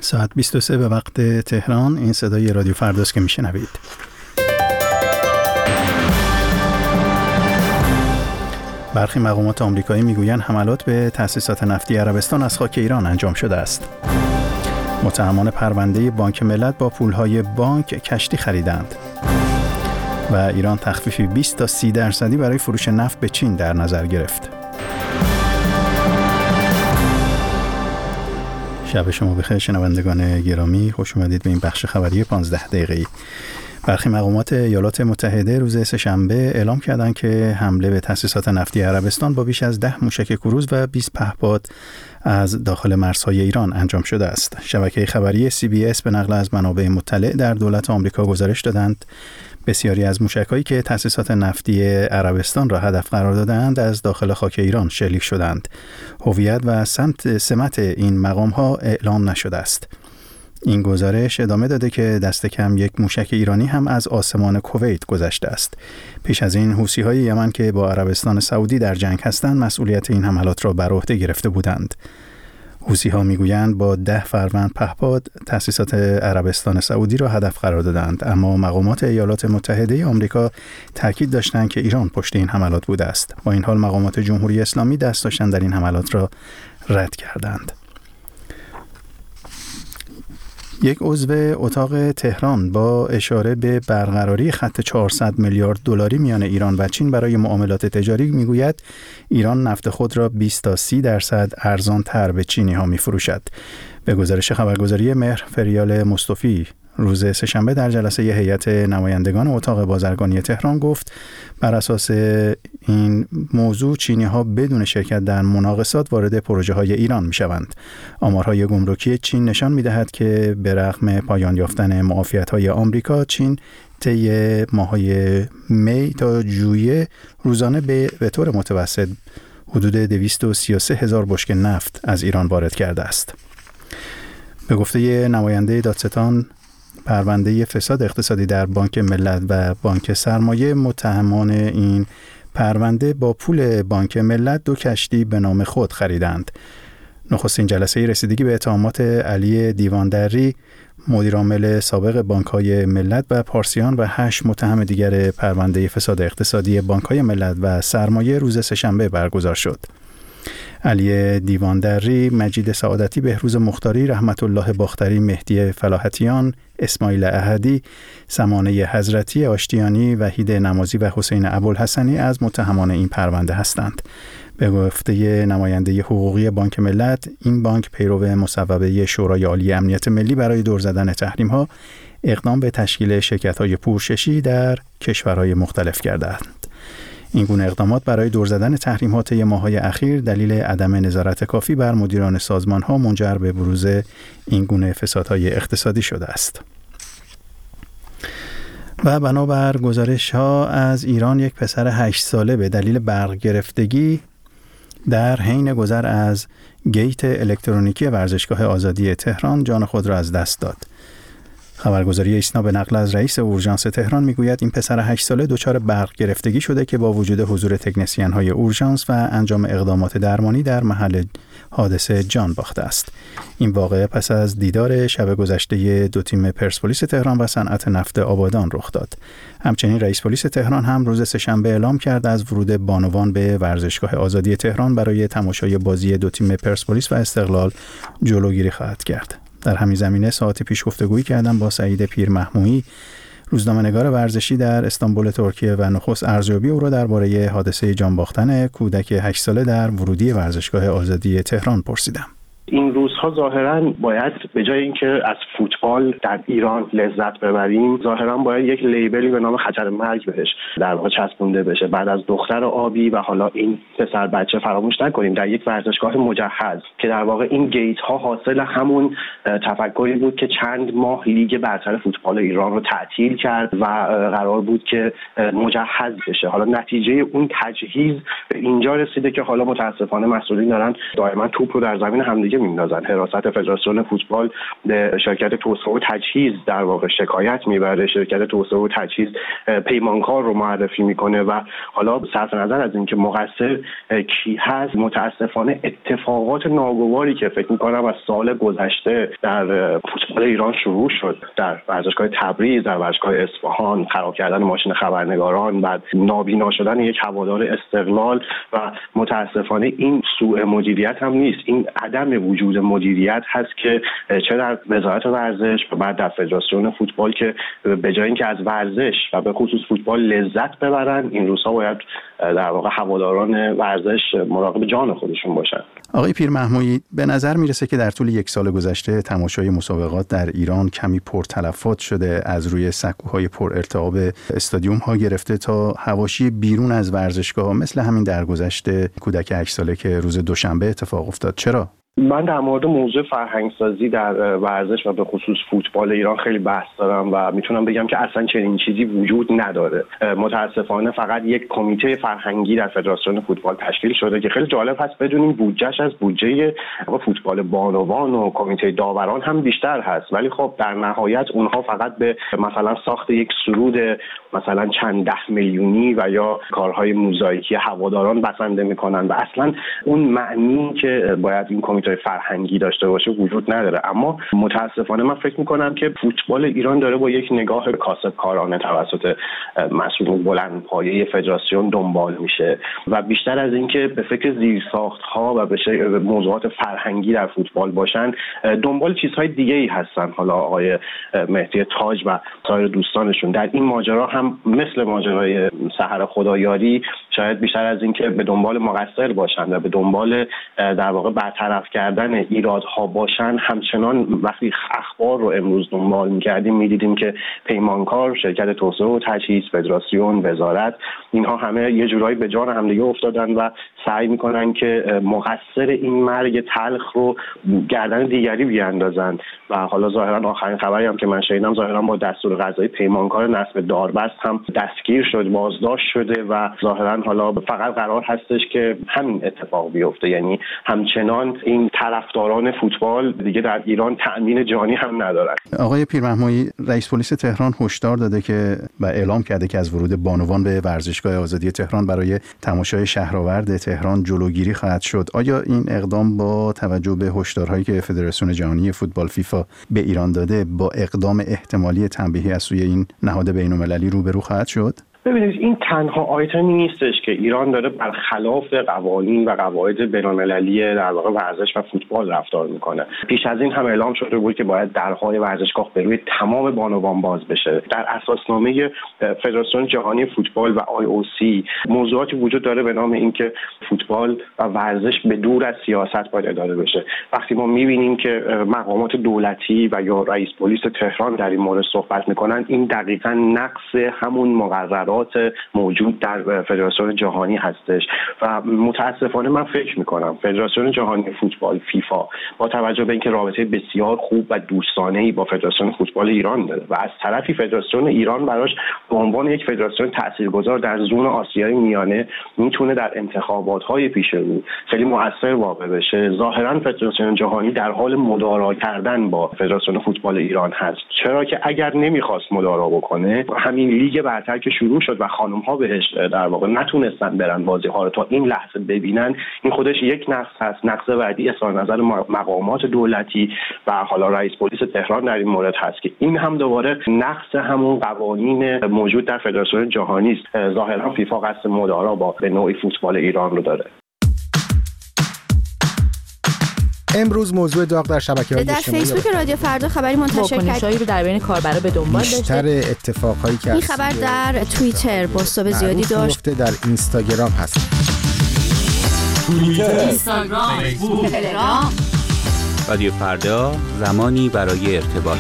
ساعت 23 به وقت تهران. این صدای رادیو فرداست که میشنوید. برخی مقامات آمریکایی میگویند حملات به تأسیسات نفتی عربستان از خاک ایران انجام شده است. متهمان پرونده بانک ملت با پولهای بانک کشتی خریدند. و ایران تخفیفی 20 تا 30% برای فروش نفت به چین در نظر گرفت. شب شما بخیر شنوندگان گرامی، خوش اومدید به این بخش خبری 15 دقیقه‌ای. برخی مقامات ایالات متحده روز سه‌شنبه اعلام کردند که حمله به تأسیسات نفتی عربستان با بیش از 10 موشک کروز و 20 پهپاد از داخل مرزهای ایران انجام شده است. شبکه خبری CBS به نقل از منابع مطلع در دولت آمریکا گزارش دادند بسیاری از موشک‌هایی که تأسیسات نفتی عربستان را هدف قرار دادند از داخل خاک ایران شلیک شدند. هویت و سمت این مقام‌ها اعلام نشده است. این گزارش ادامه داده که دست کم یک موشک ایرانی هم از آسمان کویت گذشته است. پیش از این حوثی‌های یمن که با عربستان سعودی در جنگ هستند مسئولیت این حملات را بر عهده گرفته بودند. حوثی‌ها میگویند با 10 فروند پهپاد تأسیسات عربستان سعودی را هدف قرار دادند، اما مقامات ایالات متحده آمریکا تاکید داشتند که ایران پشت این حملات بوده است. با این حال مقامات جمهوری اسلامی دست داشتن در این حملات را رد کردند. یک عضو اتاق تهران با اشاره به برقراری خط 400 میلیارد دلاری میان ایران و چین برای معاملات تجاری میگوید ایران نفت خود را 20 تا 30% ارزان تر به چینی ها میفروشد. به گزارش خبرگزاری مهر فریال مصطفی روز سه‌شنبه در جلسه هیئت نمایندگان اتاق بازرگانی تهران گفت بر اساس این موضوع چینی ها بدون شرکت در مناقصات وارد پروژه های ایران می شوند. آمارهای گمرکی چین نشان می دهد که به رغم پایان یافتن معافیت های آمریکا، چین طی ماه‌های می تا ژوئیه روزانه به طور متوسط حدود 233 هزار بشکه نفت از ایران وارد کرده است. به گفته نماینده دادستان پرونده فساد اقتصادی در بانک ملت و بانک سرمایه، متهمان این پرونده با پول بانک ملت 2 کشتی به نام خود خریدند. نخستین جلسه رسیدگی به اتهامات علی دیواندری، مدیرعامل سابق بانک‌های ملت و پارسیان و 8 متهم دیگر پرونده فساد اقتصادی بانک‌های ملت و سرمایه روز سه‌شنبه برگزار شد. علی دیواندری، مجید سعادتی، بهروز مختاری، رحمت الله باختری، مهدی فلاحتیان، اسماعیل احدی، سمانه حضرتی آشتیانی، وحید نمازی و حسین ابوالحسنی از متهمان این پرونده هستند. به گفته نماینده حقوقی بانک ملت، این بانک پیرو مصوبه شورای عالی امنیت ملی برای دور زدن تحریم‌ها اقدام به تشکیل شرکت‌های پوششی در کشورهای مختلف کردند. این گونه اقدامات برای دور زدن تحریم‌ها طی ماه‌های اخیر دلیل عدم نظارت کافی بر مدیران سازمان‌ها منجر به بروز این گونه فسادهای اقتصادی شده است. و بنابر گزارش‌ها از ایران، یک پسر 8 ساله به دلیل برق گرفتگی در حین گذر از گیت الکترونیکی ورزشگاه آزادی تهران جان خود را از دست داد. خبرگزاری ایسنا به نقل از رئیس اورژانس تهران میگوید این پسر 8 ساله دچار برق گرفتگی شده که با وجود حضور تکنسین‌های اورژانس و انجام اقدامات درمانی در محل حادثه جان باخته است. این واقعه پس از دیدار شب گذشته 2 تیم پرسپولیس تهران و صنعت نفت آبادان رخ داد. همچنین رئیس پلیس تهران هم روز سه‌شنبه اعلام کرد از ورود بانوان به ورزشگاه آزادی تهران برای تماشای بازی 2 تیم پرسپولیس و استقلال جلوگیری خواهد کرد. در همین زمینه ساعتی پیش گفتگویی کردم با سعید پیرمحمویی، روزنامه‌نگار ورزشی در استانبول ترکیه و نخست ارزیابی او را درباره حادثه جان باختن کودک 8 ساله در ورودی ورزشگاه آزادی تهران پرسیدم. این روزها ظاهراً باید به جای اینکه از فوتبال در ایران لذت ببریم، ظاهراً باید یک لیبلی به نام خطر مرگ بهش در واقع چسبونده بشه. بعد از دختر آبی و حالا این پسر بچه، فراموش نکنیم در یک ورزشگاه مجهز که در واقع این گیت ها حاصل همون تفکری بود که چند ماه لیگ برتر فوتبال ایران رو تعطیل کرد و قرار بود که مجهز بشه. حالا نتیجه اون تجهیز به اینجا رسیده که حالا متاسفانه مسئولین دارن دائما توپ رو در زمین همدیگه میندازن. حراست فدراسیون فوتبال به شرکت توسعه و تجهیز در واقع شکایت میبره. شرکت توسعه و تجهیز پیمانکار رو معرفی میکنه و حالا صرف نظر از اینکه مقصر کی هست، متاسفانه اتفاقات ناگواری که فکر میکنم از سال گذشته در فوتبال ایران شروع شد، در ورزشگاه تبریز، در ورزشگاه اصفهان، خراب کردن ماشین خبرنگاران، بعد نابینا شدن یک هوادار استقلال و متاسفانه این سوء مدیریت هم نیست، این عدم وجود مدیریت هست که چه در وزارت ورزش و بعد در فدراسیون فوتبال که به جای اینکه از ورزش و به خصوص فوتبال لذت ببرن، این روزها باید در واقع هواداران ورزش مراقب جان خودشون باشن. آقای پیرمحمودی، به نظر میرسه که در طول یک سال گذشته تماشای مسابقات در ایران کمی پرتلفات شده، از روی سکوهای پر ارتعاب استادیوم ها گرفته تا حواشی بیرون از ورزشگاه، مثل همین درگذشت کودک 8 ساله که روز دوشنبه اتفاق افتاد. چرا؟ من در مورد موضوع فرهنگسازی در ورزش و به خصوص فوتبال ایران خیلی بحث دارم و میتونم بگم که اصلا چنین چیزی وجود نداره. متاسفانه فقط یک کمیته فرهنگی در فدراسیون فوتبال تشکیل شده که خیلی جالب هست بدونیم بودجهش از بودجه فوتبال بانوان و کمیته داوران هم بیشتر هست، ولی خب در نهایت اونها فقط به مثلا ساخت یک سرود مثلا چند 10 میلیونی و یا کارهای موزاییکی هواداران بسنده میکنن و اصلا اون معنی که باید این کمیته فرهنگی داشته باشه وجود نداره. اما متاسفانه من فکر میکنم که فوتبال ایران داره با یک نگاه کاسبکارانه توسط مسئولین بلندپایه فدراسیون دنبال میشه و بیشتر از اینکه به فکر زیرساخت‌ها و به موضوعات فرهنگی در فوتبال باشن، دنبال چیزهای دیگه‌ای هستن. حالا آقای مهدی تاج و سایر دوستانشون در این ماجرا هم مثل ماجرای سحر خدایاری شاید بیشتر از اینکه به دنبال مقصر باشن و به دنبال در واقع برطرف کردن ایرادها باشن، همچنان وقتی اخبار رو امروز دنبال می‌کردیم می‌دیدیم که پیمانکار، شرکت توسعه و تجهیز، فدراسیون، وزارت، اینها همه یه جورایی به جان همدیگه افتادن و سعی می‌کنن که مقصر این مرگ تلخ رو گردن دیگری بیاندازن و حالا ظاهرا آخرین خبری هم که من شنیدم ظاهرا با دستور قضایی پیمانکار نصب داربست هم دستگیر شد، بازداشت شده و ظاهرا حالا فقط قرار هستش که همین اتفاق بیفته. یعنی همچنان این طرفداران فوتبال دیگه در ایران تأمین جانی هم ندارن. آقای پیرمحمودی، رئیس پلیس تهران هشدار داده که و اعلام کرده که از ورود بانوان به ورزشگاه آزادی تهران برای تماشای شهرآورد تهران جلوگیری خواهد شد. آیا این اقدام با توجه به هشدارهایی که فدراسیون جهانی فوتبال فیفا به ایران داده با اقدام احتمالی تنبیهی از سوی این نهاد بین‌المللی روبرو خواهد شد؟ ببینید، این تنها آیتمی نیستش که ایران داره برخلاف قوانین و قواعد بین‌المللی در واقع ورزش و فوتبال رفتار میکنه. پیش از این هم اعلام شده بود که باید درهای ورزشگاه به روی تمام بانوان باز بشه. در اساسنامه فدراسیون جهانی فوتبال و IOC موضوعاتی وجود داره به نام اینکه فوتبال و ورزش به دور از سیاست باید اداره بشه. وقتی ما میبینیم که مقامات دولتی و یا رئیس پلیس تهران در این مورد صحبت میکنن، این دقیقاً نقض همون مقررات موجود در فدراسیون جهانی هستش و متاسفانه من فکر میکنم فدراسیون جهانی فوتبال فیفا با توجه به اینکه رابطه بسیار خوب و دوستانه‌ای با فدراسیون فوتبال ایران داره و از طرفی فدراسیون ایران براش به عنوان یک فدراسیون تاثیرگذار در زون آسیای میانه میتونه در انتخابات‌های پیش رو خیلی مؤثر واقع بشه، ظاهرا فدراسیون جهانی در حال مدارا کردن با فدراسیون فوتبال ایران هست. چرا که اگر نمیخواست مدارا بکنه، همین لیگ برتر که شروع شد و خانم‌ها بهش در واقع نتونستن برن بازی‌ها رو تا این لحظه ببینن، این خودش یک نقص هست. نقص بعدی اظهار نظر مقامات دولتی و حالا رئیس پلیس تهران در این مورد هست که این هم دوباره نقص همون قوانین موجود در فدراسیون جهانی است. ظاهرا فیفا قصد مدارا با به نوعی فوتبال ایران رو داره. امروز موضوع داغ در شبکه‌های اجتماعی در فیسبوک رادیو فردا خبری منتشر واکنش‌هایی رو در بین کاربرا به دنبال داشته. بیشتر اتفاقایی که این خبر در توییتر بازتاب زیادی داشت. در اینستاگرام هست. توییتر، اینستاگرام، فیسبوک، تلگرام. رادیو فردا، زمانی برای ارتباط.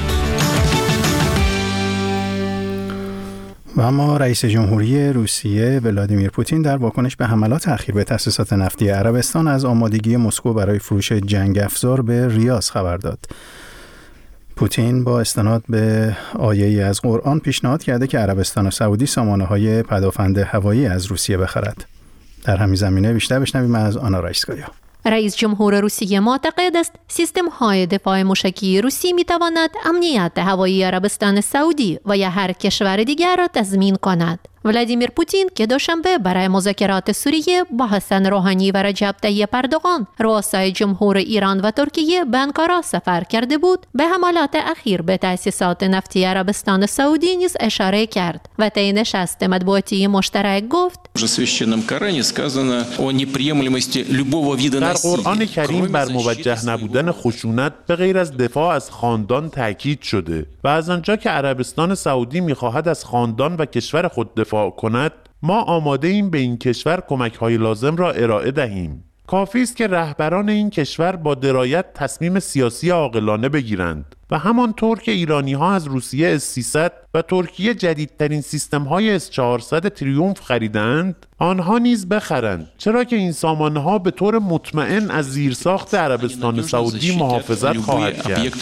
و اما رئیس جمهوری روسیه ولادیمیر پوتین در واکنش به حملات اخیر به تأسیسات نفتی عربستان از آمادگی مسکو برای فروش جنگ افزار به ریاض خبر داد. پوتین با استناد به آیه‌ای از قرآن پیشنهاد کرده که عربستان سعودی سامانه‌های پدافند هوایی از روسیه بخرد. در همین زمینه بیشتر بشنویم از آنا رایسکایا. رئیس جمهور روسیه معتقد است سیستم‌های دفاع موشکی روسی می‌تواند امنیت هوایی عربستان سعودی و یا هر کشور دیگر را تضمین کند. ولادیمیر پوتین که دوشنبه برای مذاکرات سوریه با حسن روحانی و رجب طیب اردوغان رؤسای جمهور ایران و ترکیه به انکارا سفر کرده بود، به حملات اخیر به تأسیسات نفتی عربستان سعودی نیز اشاره کرد و طی نشست مطبوعاتی مشترک گفت: در قرآن کریم بر موجه نبودن خشونت به غیر از دفاع از خاندان تاکید شده و از آنجا که عربستان سعودی می‌خواهد از خاندان و کشور خود دفاع کند، ما آماده ایم به این کشور کمک‌های لازم را ارائه دهیم. کافی است که رهبران این کشور با درایت تصمیم سیاسی عاقلانه بگیرند و همانطور که ایرانی‌ها از روسیه S-300 و ترکیه جدیدترین سیستم‌های S-400 تریومف خریدند، آنها نیز بخرند، چرا که این سامانه‌ها به طور مطمئن از زیرساخت عربستان سعودی محافظت خواهد کرد.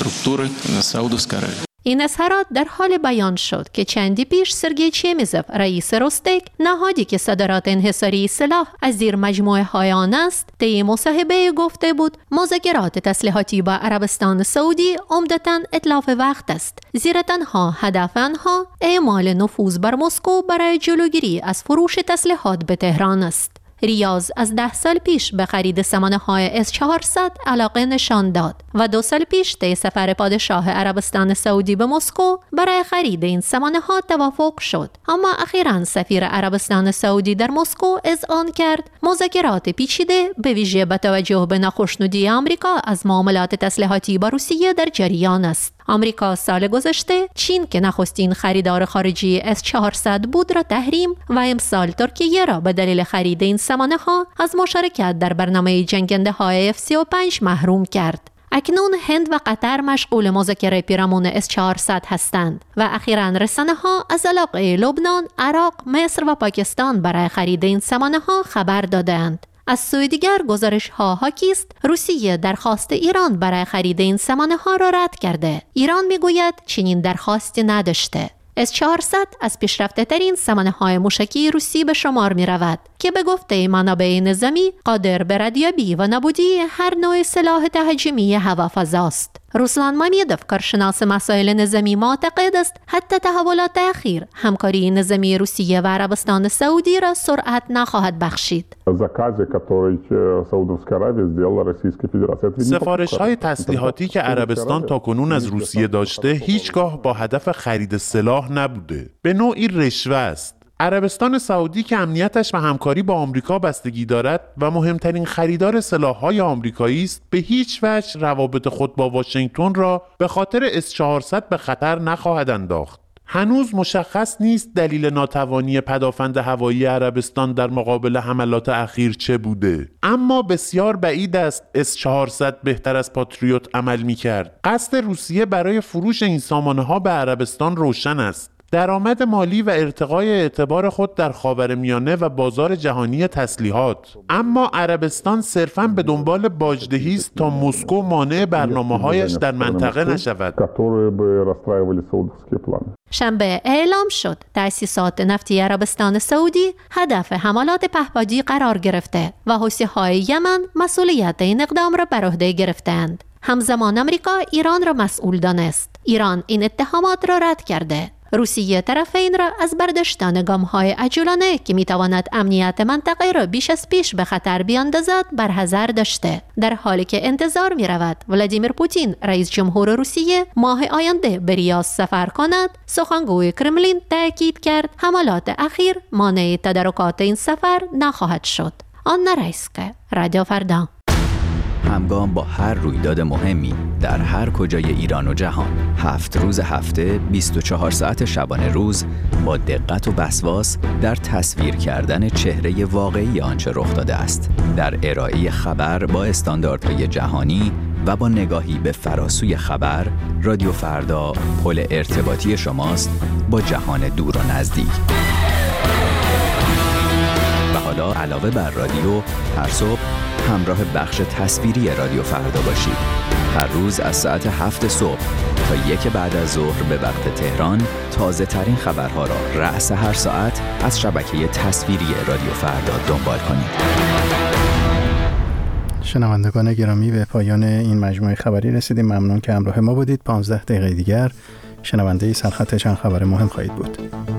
این اظهارات در حال بیان شد که چندی پیش سرگئی چمیزوف رئیس روستک، نهادی که صادرات انحصاری سلاح از زیر مجموعه های آن است، طی مصاحبه گفته بود مذاکرات تسلیحاتی با عربستان سعودی عمدتاً اتلاف وقت است، زیرا تنها هدف آنها اعمال نفوذ بر مسکو برای جلوگیری از فروش تسلیحات به تهران است. ریاض از 10 سال پیش به خرید سامانه‌های S-400 علاقه نشان داد و 2 سال پیش طی سفر پادشاه عربستان سعودی به مسکو برای خرید این سامانه‌ها توافق شد، اما اخیراً سفیر عربستان سعودی در مسکو اذعان کرد مذاکرات پیچیده به ویژه با توجه به ناخشنودی آمریکا از معاملات تسلیحاتی با روسیه در جریان است. آمریکا سال گذشته چین که نخستین خریدار خارجی S-400 بود را تحریم و امسال ترکیه را به دلیل خرید این سامانه‌ها از مشارکت در برنامه جنگنده‌های F-35 محروم کرد. اکنون هند و قطر مشغول مذاکره پیرامون S-400 هستند و اخیراً رسانه‌ها از علاقه لبنان، عراق، مصر و پاکستان برای خرید این سامانه‌ها خبر دادند. از سوی دیگر گزارش‌ها حاکی است روسیه درخواست ایران برای خرید این سامانه‌ها را رد کرده. ایران می‌گوید چنین درخواستی نداشته. S-400 از پیشرفته‌ترین سامانه‌های موشکی روسی به شمار می‌رود که به گفته منابع نظامی قادر به ردیابی و نابودی هر نوع سلاح تهاجمی هوافضا است. روسلان مامیدوف، کارشناس مسائل نظامی، معتقد است حتی تحولات اخیر همکاری نظامی روسیه و عربستان سعودی را سرعت نخواهد بخشید. سفارش‌های تسلیحاتی که عربستان تاکنون از روسیه داشته هیچگاه با هدف خرید سلاح نبوده. به نوعی رشوه است. عربستان سعودی که امنیتش و همکاری با آمریکا بستگی دارد و مهمترین خریدار سلاح‌های آمریکایی است، به هیچ وجه روابط خود با واشنگتن را به خاطر S-400 به خطر نخواهد انداخت. هنوز مشخص نیست دلیل ناتوانی پدافند هوایی عربستان در مقابل حملات اخیر چه بوده، اما بسیار بعید است S-400 بهتر از پاتریوت عمل می‌کرد. قصد روسیه برای فروش این سامانه‌ها به عربستان روشن است. درآمد مالی و ارتقای اعتبار خود در خاورمیانه و بازار جهانی تسلیحات. اما عربستان صرفاً به دنبال باجدهی است تا مسکو مانع برنامه‌هایش در منطقه نشود. شنبه اعلام شد تأسیسات نفتی عربستان سعودی هدف حملات پهپادی قرار گرفته و حوثی‌های یمن مسئولیت این اقدام را بر عهده گرفتند. همزمان آمریکا ایران را مسئول دانست. ایران این اتهامات را رد کرده. روسیه طرفین را از برداشتن گام‌های عجولانه که می‌تواند امنیت منطقه را بیش از پیش به خطر بیاندازد برحذر داشته، در حالی که انتظار می‌رود ولادیمیر پوتین رئیس جمهور روسیه ماه آینده به ریاض سفر کند. سخنگوی کرملین تاکید کرد حملات اخیر مانع تدارکات این سفر نخواهد شد. آنا رایسکا، رادیو فردا. همگام با هر رویداد مهمی در هر کجای ایران و جهان، 7 روز هفته 24 ساعت شبانه روز با دقت و وسواس در تصویر کردن چهره واقعی آنچه رخ داده است، در ارائه خبر با استانداردهای جهانی و با نگاهی به فراسوی خبر. رادیو فردا پل ارتباطی شماست با جهان دور و نزدیک. و حالا علاوه بر رادیو، هر صبح همراه بخش تصویری رادیو فردا باشید. هر روز از ساعت 7 صبح تا 1 بعد از ظهر به وقت تهران تازه ترین خبرها را رأس هر ساعت از شبکه تصویری رادیو فردا دنبال کنید. شنوندگان گرامی، به پایان این مجموعه خبری رسیدیم. ممنون که همراه ما بودید. 15 دقیقه دیگر شنونده سرخط چند خبر مهم خواهید بود.